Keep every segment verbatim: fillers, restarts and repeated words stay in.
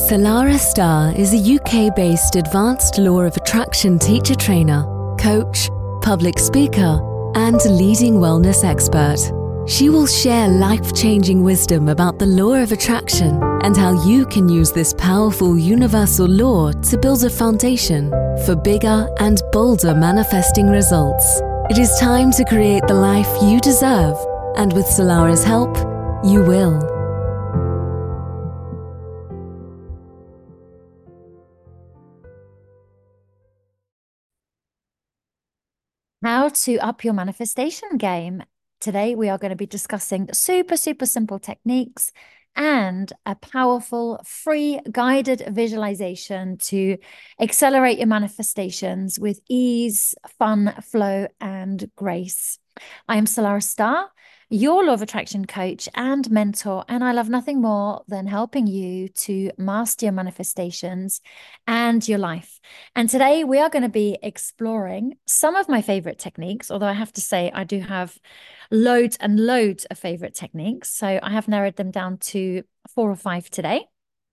Solara Star is a U K-based advanced law of attraction teacher trainer, coach, public speaker, and leading wellness expert. She will share life-changing wisdom about the law of attraction and how you can use this powerful universal law to build a foundation for bigger and bolder manifesting results. It is time to create the life you deserve, and with Solara's help, you will. How to up your manifestation game. Today, we are going to be discussing super, super simple techniques and a powerful free guided visualization to accelerate your manifestations with ease, fun, flow, and grace. I am Solara Star, your law of attraction coach and mentor, and I love nothing more than helping you to master your manifestations and your life. And today we are going to be exploring some of my favorite techniques, although I have to say I do have loads and loads of favorite techniques. So I have narrowed them down to four or five today.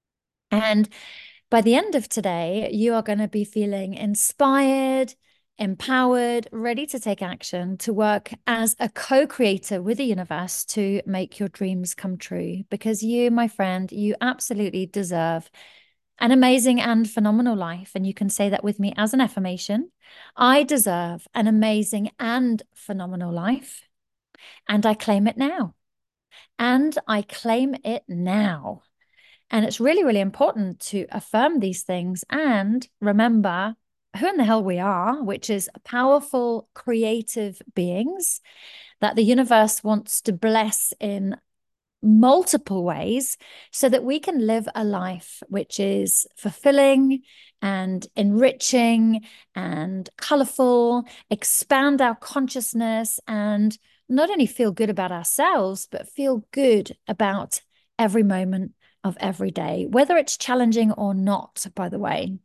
And by the end of today, you are going to be feeling inspired, empowered, ready to take action, to work as a co-creator with the universe to make your dreams come true. Because you, my friend, you absolutely deserve an amazing and phenomenal life. And you can say that with me as an affirmation. I deserve an amazing and phenomenal life. And I claim it now. And I claim it now. And it's really, really important to affirm these things and remember who in the hell we are, which is powerful, creative beings that the universe wants to bless in multiple ways so that we can live a life which is fulfilling and enriching and colorful, expand our consciousness, and not only feel good about ourselves, but feel good about every moment of every day, whether it's challenging or not, by the way.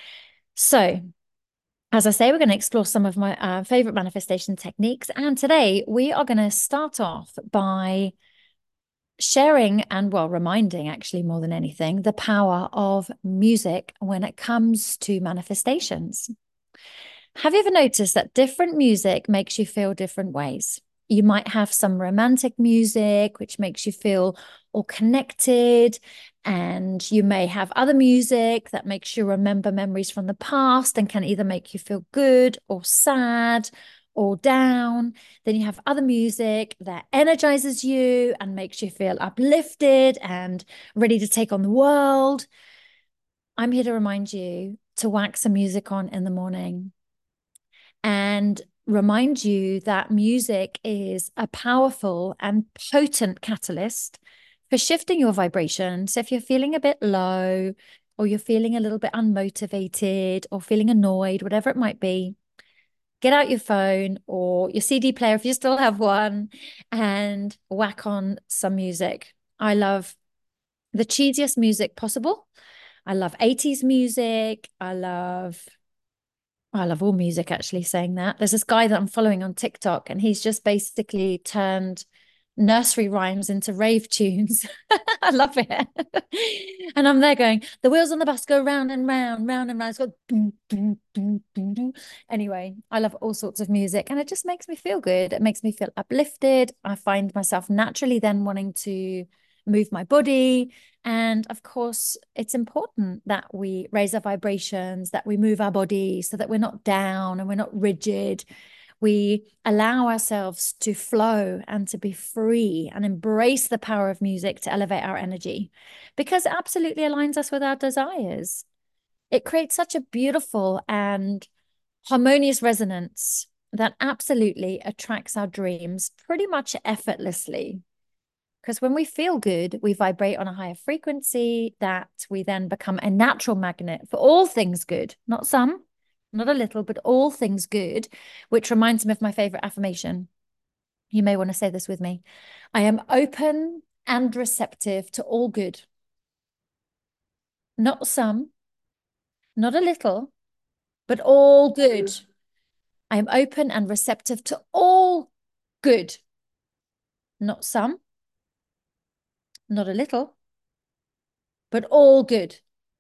So, as I say, we're going to explore some of my uh, favorite manifestation techniques. And today we are going to start off by sharing and, well, reminding actually more than anything, the power of music when it comes to manifestations. Have you ever noticed that different music makes you feel different ways? You might have some romantic music, which makes you feel all connected. And you may have other music that makes you remember memories from the past and can either make you feel good or sad or down. Then you have other music that energizes you and makes you feel uplifted and ready to take on the world. I'm here to remind you to whack some music on in the morning and remind you that music is a powerful and potent catalyst for shifting your vibration. So if you're feeling a bit low, or you're feeling a little bit unmotivated, or feeling annoyed, whatever it might be, get out your phone or your C D player if you still have one and whack on some music. I love the cheesiest music possible. I love eighties music. I love I love all music, actually, saying that. There's this guy that I'm following on TikTok, and he's just basically turned nursery rhymes into rave tunes. I love it. And I'm there going, the wheels on the bus go round and round, round and round. It's got boom, boom, boom, boom, boom. Anyway, I love all sorts of music, and it just makes me feel good. It makes me feel uplifted. I find myself naturally then wanting to move my body. And of course, it's important that we raise our vibrations, that we move our body so that we're not down and we're not rigid. We allow ourselves to flow and to be free and embrace the power of music to elevate our energy, because it absolutely aligns us with our desires. It creates such a beautiful and harmonious resonance that absolutely attracts our dreams pretty much effortlessly. Because when we feel good, we vibrate on a higher frequency, that we then become a natural magnet for all things good, not some, not a little, but all things good, which reminds me of my favorite affirmation. You may want to say this with me. I am open and receptive to all good. Not some, not a little, but all good. I am open and receptive to all good. Not some, not a little, but all good.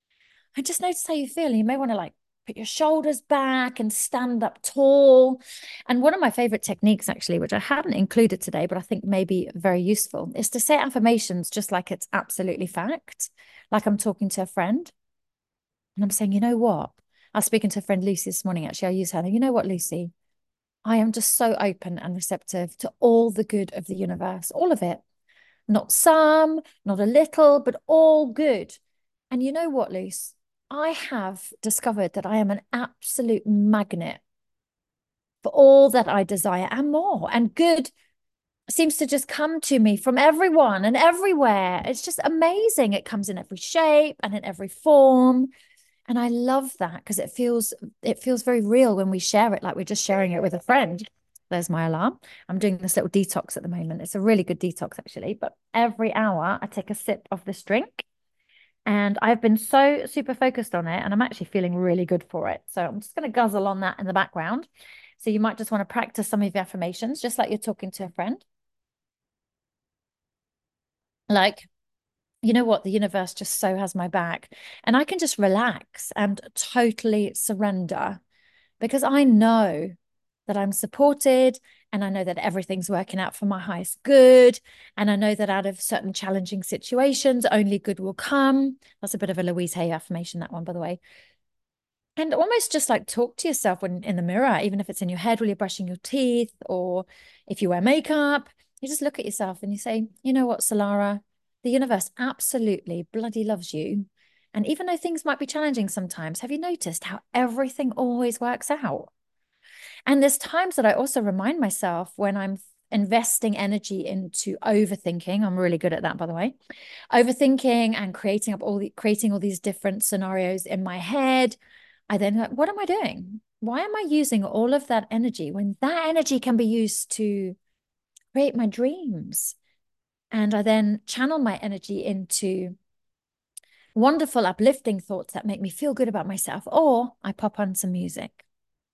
And just notice how you feel. And you may want to like put your shoulders back and stand up tall. And one of my favorite techniques, actually, which I hadn't included today, but I think may be very useful, is to say affirmations just like it's absolutely fact, like I'm talking to a friend. And I'm saying, you know what? I was speaking to a friend, Lucy, this morning, actually. I use her. You know what, Lucy? I am just so open and receptive to all the good of the universe, all of it. Not some, not a little, but all good. And you know what, Luce? I have discovered that I am an absolute magnet for all that I desire and more. And good seems to just come to me from everyone and everywhere. It's just amazing. It comes in every shape and in every form. And I love that because it feels it feels very real when we share it, like we're just sharing it with a friend. There's my alarm. I'm doing this little detox at the moment. It's a really good detox, actually. But every hour I take a sip of this drink. And I've been so super focused on it, and I'm actually feeling really good for it. So I'm just going to guzzle on that in the background. So you might just want to practice some of your affirmations, just like you're talking to a friend. Like, you know what? The universe just so has my back. And I can just relax and totally surrender because I know that I'm supported and I know that everything's working out for my highest good. And I know that out of certain challenging situations, only good will come. That's a bit of a Louise Hay affirmation, that one, by the way. And almost just like talk to yourself when in the mirror, even if it's in your head while you're brushing your teeth or if you wear makeup, you just look at yourself and you say, you know what, Solara, the universe absolutely bloody loves you. And even though things might be challenging sometimes, have you noticed how everything always works out? And there's times that I also remind myself when I'm investing energy into overthinking. I'm really good at that, by the way. Overthinking and creating up all the creating all these different scenarios in my head. I then like, what am I doing? Why am I using all of that energy when that energy can be used to create my dreams? And I then channel my energy into wonderful, uplifting thoughts that make me feel good about myself, or I pop on some music.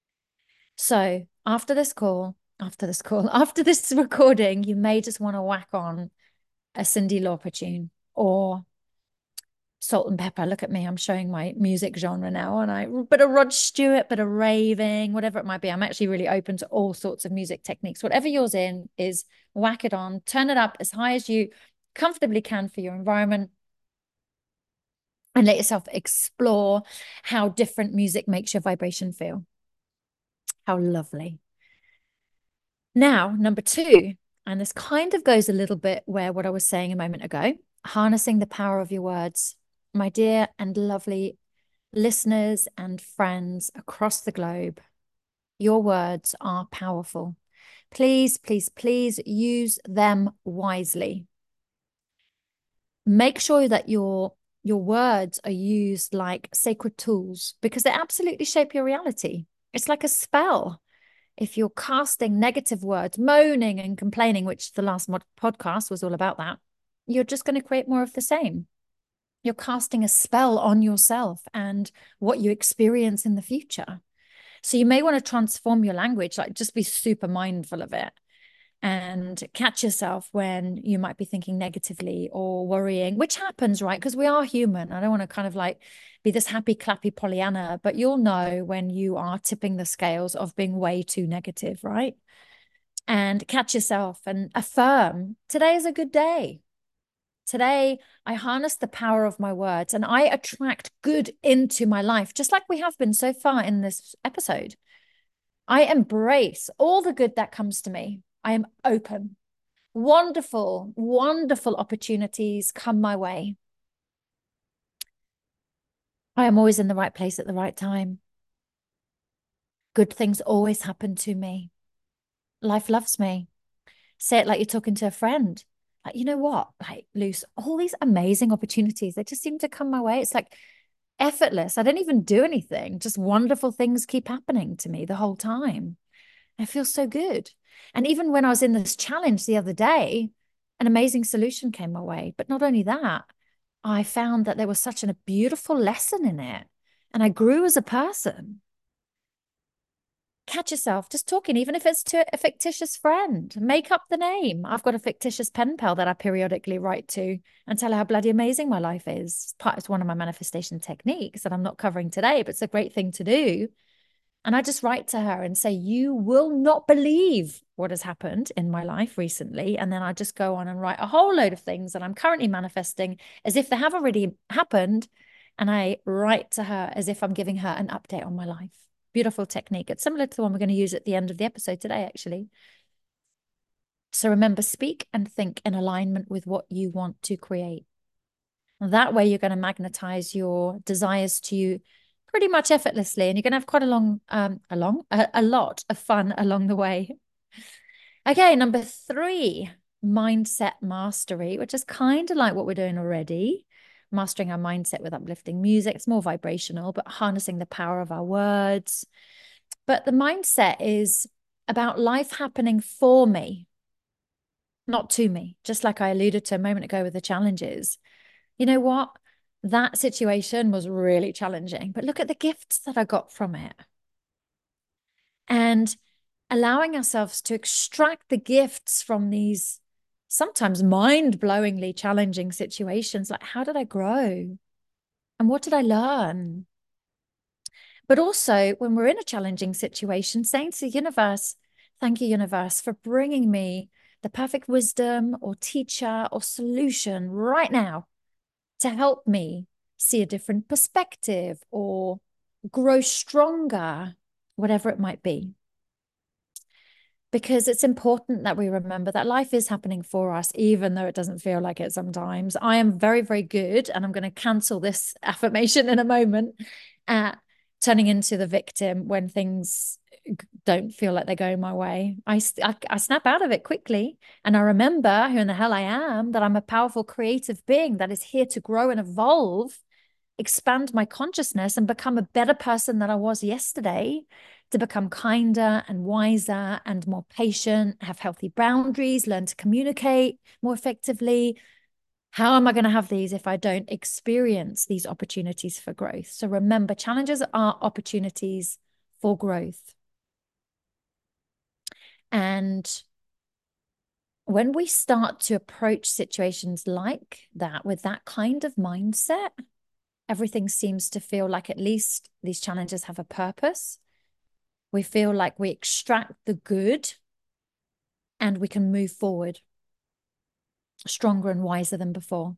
So after this call, after this call, after this recording, you may just want to whack on a Cyndi Lauper tune or Salt and Pepper. Look at me, I'm showing my music genre now, and I bit of Rod Stewart, bit of raving, whatever it might be. I'm actually really open to all sorts of music techniques. Whatever yours in is, whack it on, turn it up as high as you comfortably can for your environment, and let yourself explore how different music makes your vibration feel. How lovely. Now, number two, and this kind of goes a little bit where what I was saying a moment ago, harnessing the power of your words. My dear and lovely listeners and friends across the globe, your words are powerful. Please, please, please use them wisely. Make sure that your your words are used like sacred tools because they absolutely shape your reality. It's like a spell. If you're casting negative words, moaning and complaining, which the last mod podcast was all about that, you're just going to create more of the same. You're casting a spell on yourself and what you experience in the future. So you may want to transform your language, like just be super mindful of it and catch yourself when you might be thinking negatively or worrying, which happens, right? Because we are human. I don't want to kind of like be this happy, clappy Pollyanna, but you'll know when you are tipping the scales of being way too negative, right? And catch yourself and affirm today is a good day. Today, I harness the power of my words and I attract good into my life, just like we have been so far in this episode. I embrace all the good that comes to me. I am open. Wonderful, wonderful opportunities come my way. I am always in the right place at the right time. Good things always happen to me. Life loves me. Say it like you're talking to a friend. Like, you know what? Like, Luce, all these amazing opportunities, they just seem to come my way. It's like effortless. I don't even do anything. Just wonderful things keep happening to me the whole time. I feel so good. And even when I was in this challenge the other day, an amazing solution came my way. But not only that, I found that there was such a beautiful lesson in it. And I grew as a person. catch yourself just talking, even if it's to a fictitious friend. Make up the name. I've got a fictitious pen pal that I periodically write to and tell her how bloody amazing my life is. It's part it's one of my manifestation techniques that I'm not covering today, but it's a great thing to do. And I just write to her and say, you will not believe what has happened in my life recently. And then I just go on and write a whole load of things that I'm currently manifesting as if they have already happened. And I write to her as if I'm giving her an update on my life. Beautiful technique. It's similar to the one we're going to use at the end of the episode today, actually. So remember, speak and think in alignment with what you want to create. That way you're going to magnetize your desires to you pretty much effortlessly, and you're going to have quite a long, um, a long, a, a lot of fun along the way. Okay, number three, mindset mastery, which is kind of like what we're doing already. Mastering our mindset with uplifting music. It's more vibrational, but harnessing the power of our words. But the mindset is about life happening for me, not to me, just like I alluded to a moment ago with the challenges. You know what? That situation was really challenging, but look at the gifts that I got from it. And allowing ourselves to extract the gifts from these sometimes mind-blowingly challenging situations. Like, how did I grow? And what did I learn? But also, when we're in a challenging situation, saying to the universe, thank you, universe, for bringing me the perfect wisdom or teacher or solution right now to help me see a different perspective or grow stronger, whatever it might be. Because it's important that we remember that life is happening for us, even though it doesn't feel like it sometimes. I am very, very good, and I'm going to cancel this affirmation in a moment, at turning into the victim when things don't feel like they're going my way. I, I, I snap out of it quickly, and I remember who in the hell I am, that I'm a powerful creative being that is here to grow and evolve, expand my consciousness, and become a better person than I was yesterday, to become kinder and wiser and more patient, have healthy boundaries, learn to communicate more effectively. How am I going to have these if I don't experience these opportunities for growth? So remember, challenges are opportunities for growth. And when we start to approach situations like that with that kind of mindset, everything seems to feel like at least these challenges have a purpose. We feel like we extract the good and we can move forward stronger and wiser than before.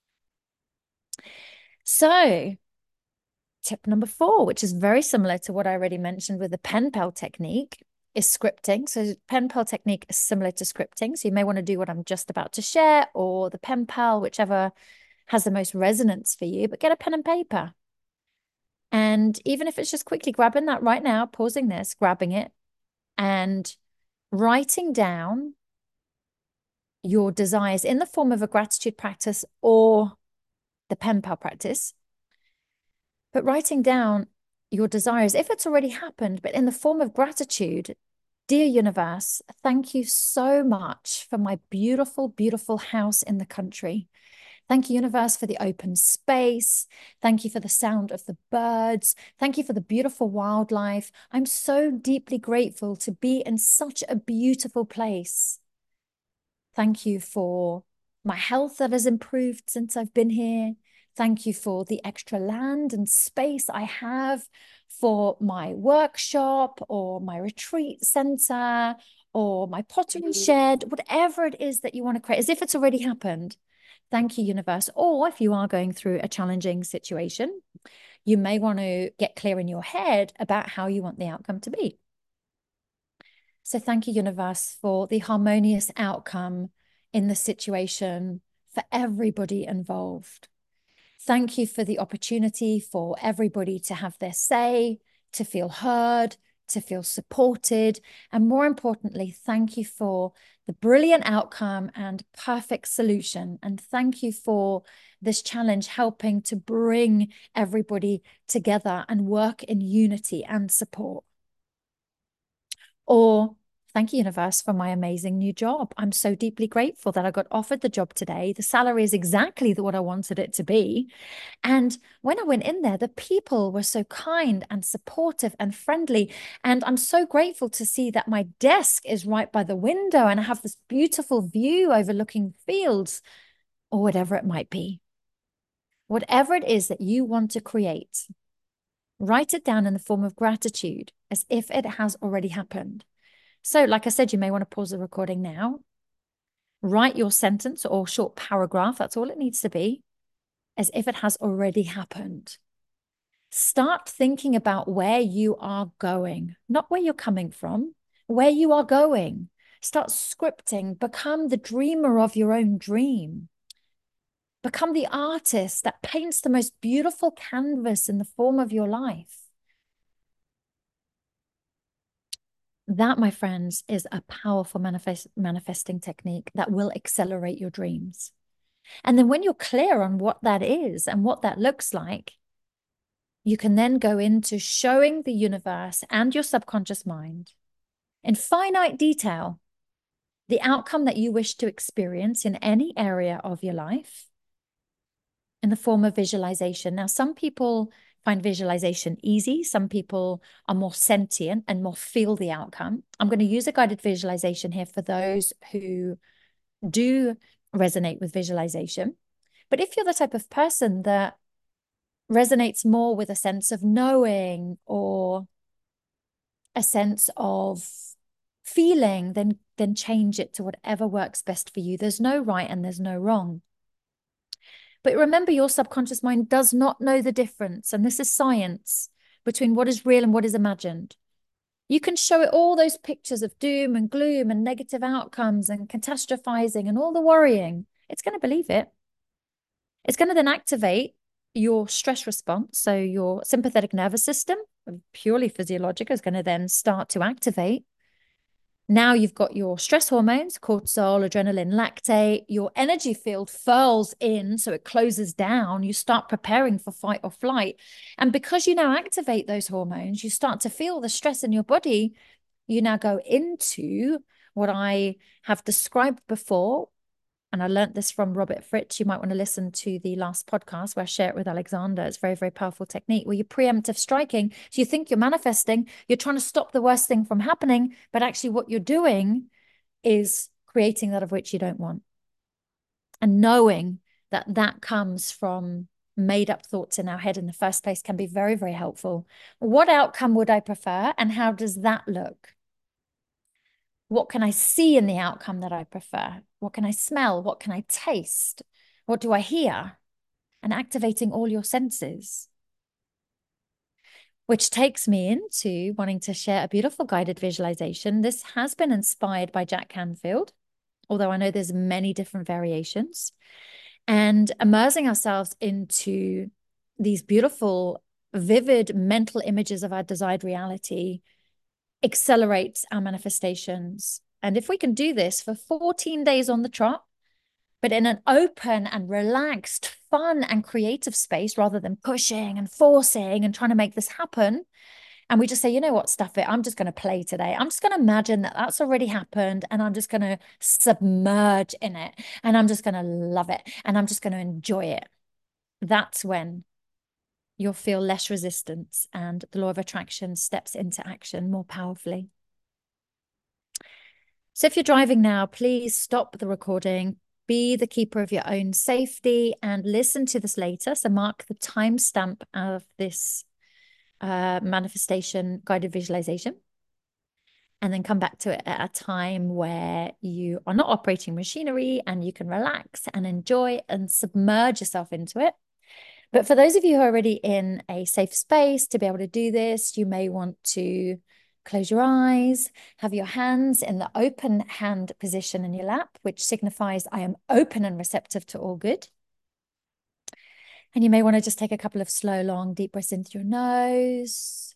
So tip number four, which is very similar to what I already mentioned with the pen pal technique, is scripting. So pen pal technique is similar to scripting. So you may want to do what I'm just about to share, or the pen pal, whichever has the most resonance for you, but get a pen and paper. And even if it's just quickly grabbing that right now, pausing this, grabbing it, and writing down your desires in the form of a gratitude practice or the pen pal practice, but writing down your desires, if it's already happened, but in the form of gratitude. Dear universe, thank you so much for my beautiful, beautiful house in the country. Thank you, universe, for the open space. Thank you for the sound of the birds. Thank you for the beautiful wildlife. I'm so deeply grateful to be in such a beautiful place. Thank you for my health that has improved since I've been here. Thank you for the extra land and space I have for my workshop or my retreat center or my pottery shed, whatever it is that you want to create, as if it's already happened. Thank you, universe. Or if you are going through a challenging situation, you may want to get clear in your head about how you want the outcome to be. So thank you, universe, for the harmonious outcome in the situation for everybody involved. Thank you for the opportunity for everybody to have their say, to feel heard, to feel supported. And more importantly, thank you for the brilliant outcome and perfect solution. And thank you for this challenge helping to bring everybody together and work in unity and support. Or Thank you, universe, for my amazing new job. I'm so deeply grateful that I got offered the job today. The salary is exactly what I wanted it to be. And when I went in there, the people were so kind and supportive and friendly. And I'm so grateful to see that my desk is right by the window and I have this beautiful view overlooking fields or whatever it might be. Whatever it is that you want to create, write it down in the form of gratitude as if it has already happened. So, like I said, you may want to pause the recording now. Write your sentence or short paragraph, that's all it needs to be, as if it has already happened. Start thinking about where you are going, not where you're coming from, where you are going. Start scripting, become the dreamer of your own dream. Become the artist that paints the most beautiful canvas in the form of your life. That, my friends, is a powerful manifest manifesting technique that will accelerate your dreams. And then when you're clear on what that is and what that looks like, you can then go into showing the universe and your subconscious mind in finite detail the outcome that you wish to experience in any area of your life in the form of visualization. Now, some people find visualization easy. Some people are more sentient and more feel the outcome. I'm going to use a guided visualization here for those who do resonate with visualization. But if you're the type of person that resonates more with a sense of knowing or a sense of feeling, then, then change it to whatever works best for you. There's no right and there's no wrong. But remember, your subconscious mind does not know the difference, and this is science, between what is real and what is imagined. You can show it all those pictures of doom and gloom and negative outcomes and catastrophizing and all the worrying. It's going to believe it. It's going to then activate your stress response. So your sympathetic nervous system, purely physiological, is going to then start to activate. Now you've got your stress hormones, cortisol, adrenaline, lactate, your energy field furls in, so it closes down. You start preparing for fight or flight. And because you now activate those hormones, you start to feel the stress in your body. You now go into what I have described before. And I learned this from Robert Fritz. You might want to listen to the last podcast where I share it with Alexander. It's a very, very powerful technique where you're preemptive striking. So you think you're manifesting, you're trying to stop the worst thing from happening, but actually what you're doing is creating that of which you don't want. And knowing that that comes from made up thoughts in our head in the first place can be very, very helpful. What outcome would I prefer? And how does that look? What can I see in the outcome that I prefer? What can I smell? What can I taste? What do I hear? And activating all your senses. Which takes me into wanting to share a beautiful guided visualization. This has been inspired by Jack Canfield, although I know there's many different variations. And immersing ourselves into these beautiful, vivid mental images of our desired reality accelerates our manifestations. And if we can do this for fourteen days on the trot, but in an open and relaxed, fun and creative space, rather than pushing and forcing and trying to make this happen, and we just say, you know what, stuff it, I'm just going to play today. I'm just going to imagine that that's already happened and I'm just going to submerge in it and I'm just going to love it and I'm just going to enjoy it. That's when you'll feel less resistance and the law of attraction steps into action more powerfully. So if you're driving now, please stop the recording, be the keeper of your own safety and listen to this later. So mark the timestamp of this uh, manifestation guided visualization and then come back to it at a time where you are not operating machinery and you can relax and enjoy and submerge yourself into it. But for those of you who are already in a safe space to be able to do this, you may want to close your eyes, have your hands in the open hand position in your lap, which signifies I am open and receptive to all good. And you may want to just take a couple of slow, long, deep breaths in through your nose.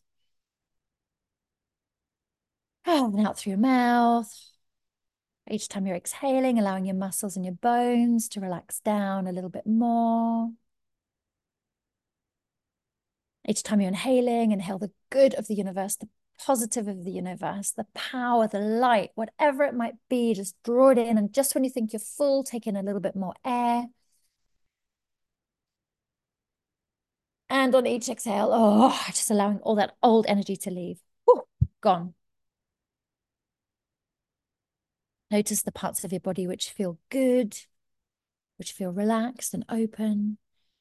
Oh, and out through your mouth. Each time you're exhaling, allowing your muscles and your bones to relax down a little bit more. Each time you're inhaling, inhale the good of the universe, the positive of the universe, the power, the light, whatever it might be, just draw it in. And just when you think you're full, take in a little bit more air. And on each exhale, oh, just allowing all that old energy to leave. Whew, gone. Notice the parts of your body which feel good, which feel relaxed and open.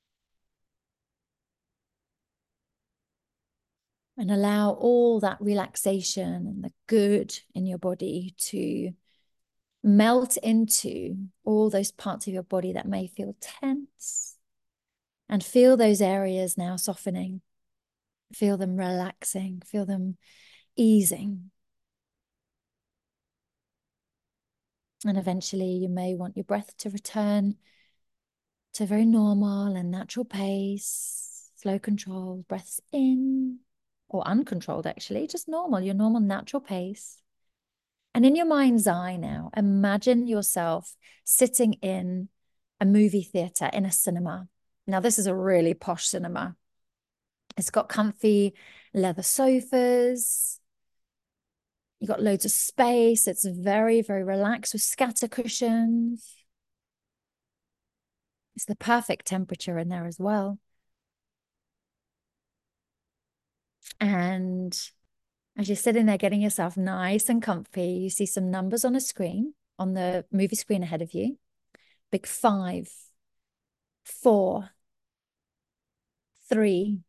And allow all that relaxation and the good in your body to melt into all those parts of your body that may feel tense. And feel those areas now softening. Feel them relaxing. Feel them easing. And eventually you may want your breath to return to a very normal and natural pace. Slow, controlled breaths in, or uncontrolled actually, just normal, your normal natural pace. And in your mind's eye now, imagine yourself sitting in a movie theater, in a cinema. Now, this is a really posh cinema. It's got comfy leather sofas. You got loads of space. It's very, very relaxed with scatter cushions. It's the perfect temperature in there as well. And as you're sitting there getting yourself nice and comfy, you see some numbers on a screen, on the movie screen ahead of you. Big five, four, three,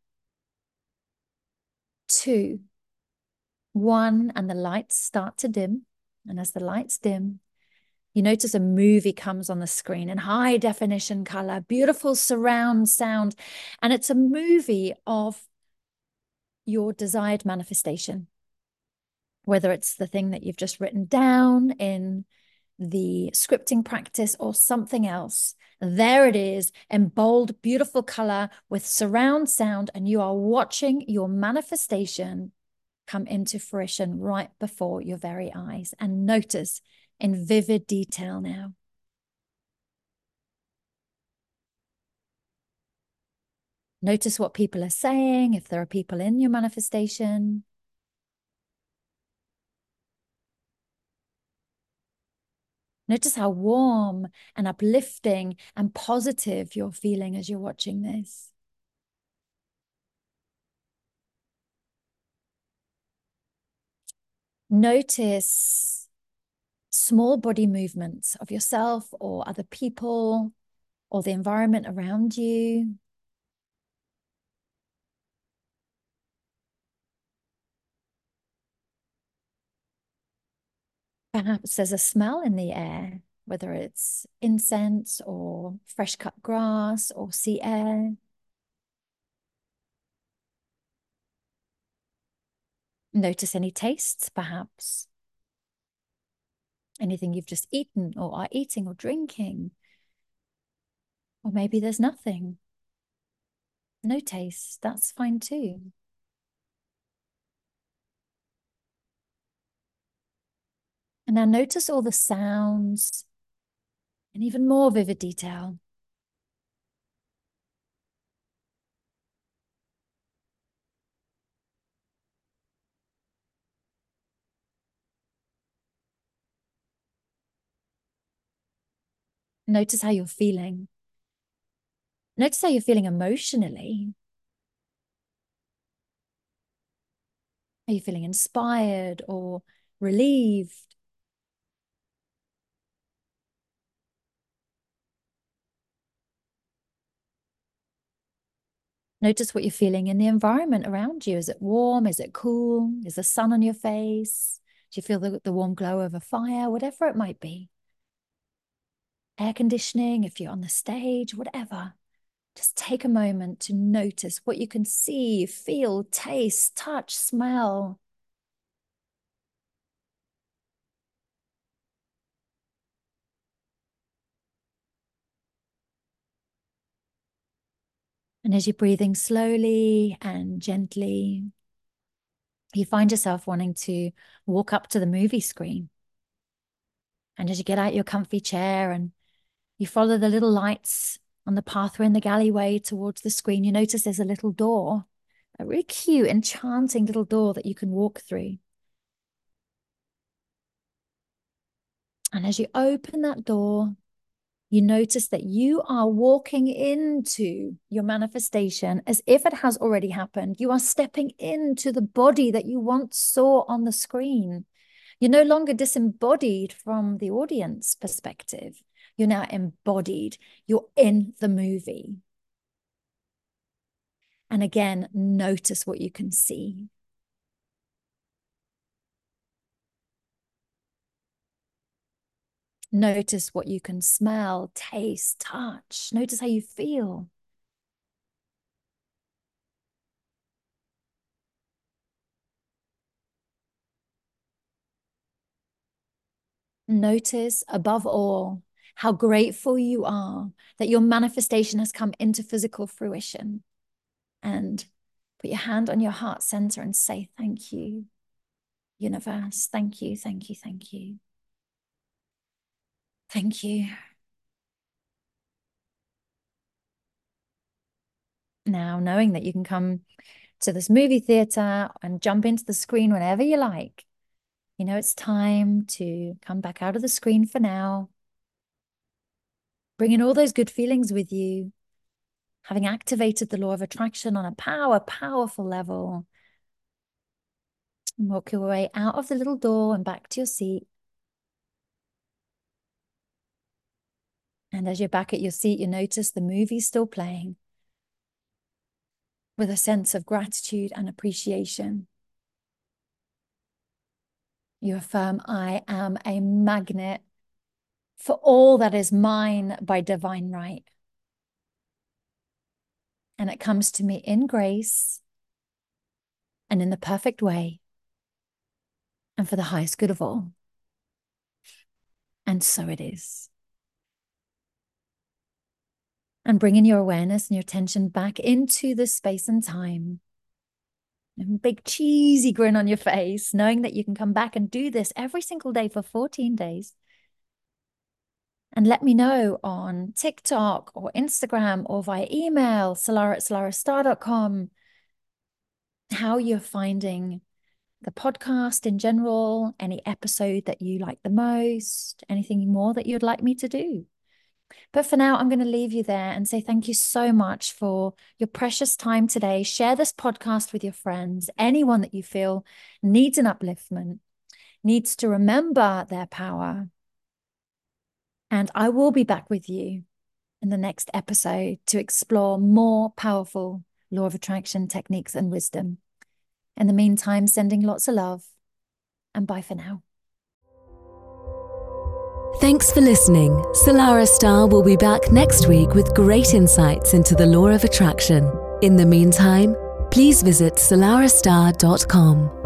two, one, and the lights start to dim. And as the lights dim, you notice a movie comes on the screen in high definition color, beautiful surround sound. And it's a movie of your desired manifestation, whether it's the thing that you've just written down in the scripting practice or something else. There it is in bold, beautiful color with surround sound, and you are watching your manifestation come into fruition right before your very eyes. And notice in vivid detail now. Notice what people are saying, if there are people in your manifestation. Notice how warm and uplifting and positive you're feeling as you're watching this. Notice small body movements of yourself or other people or the environment around you. Perhaps there's a smell in the air, whether it's incense or fresh cut grass or sea air. Notice any tastes, perhaps. Anything you've just eaten or are eating or drinking. Or maybe there's nothing. No taste, that's fine too. And now notice all the sounds in even more vivid detail. Notice how you're feeling. Notice how you're feeling emotionally. Are you feeling inspired or relieved? Notice what you're feeling in the environment around you. Is it warm? Is it cool? Is the sun on your face? Do you feel the, the warm glow of a fire? Whatever it might be. Air conditioning, if you're on the stage, whatever. Just take a moment to notice what you can see, feel, taste, touch, smell. And as you're breathing slowly and gently, you find yourself wanting to walk up to the movie screen. And as you get out your comfy chair and you follow the little lights on the pathway in the galleyway towards the screen, you notice there's a little door a really cute, enchanting little door that you can walk through. And as you open that door, you notice that you are walking into your manifestation as if it has already happened. You are stepping into the body that you once saw on the screen. You're no longer disembodied from the audience perspective. You're now embodied. You're in the movie. And again, notice what you can see. Notice what you can smell, taste, touch. Notice how you feel. Notice, above all, how grateful you are that your manifestation has come into physical fruition. And put your hand on your heart center and say, thank you, universe. Thank you, thank you, thank you. Thank you. Now, knowing that you can come to this movie theater and jump into the screen whenever you like, you know it's time to come back out of the screen for now. Bring in all those good feelings with you, having activated the law of attraction on a power, powerful level. And walk your way out of the little door and back to your seat. And as you're back at your seat, you notice the movie's still playing with a sense of gratitude and appreciation. You affirm, I am a magnet for all that is mine by divine right. And it comes to me in grace and in the perfect way and for the highest good of all. And so it is. And bringing your awareness and your attention back into the space and time. And big cheesy grin on your face, knowing that you can come back and do this every single day for fourteen days. And let me know on TikTok or Instagram or via email, solara at solara star dot com, how you're finding the podcast in general, any episode that you like the most, anything more that you'd like me to do. But for now, I'm going to leave you there and say thank you so much for your precious time today. Share this podcast with your friends, anyone that you feel needs an upliftment, needs to remember their power. And I will be back with you in the next episode to explore more powerful law of attraction techniques and wisdom. In the meantime, sending lots of love, and bye for now. Thanks for listening. Solara Star will be back next week with great insights into the law of attraction. In the meantime, please visit solara star dot com.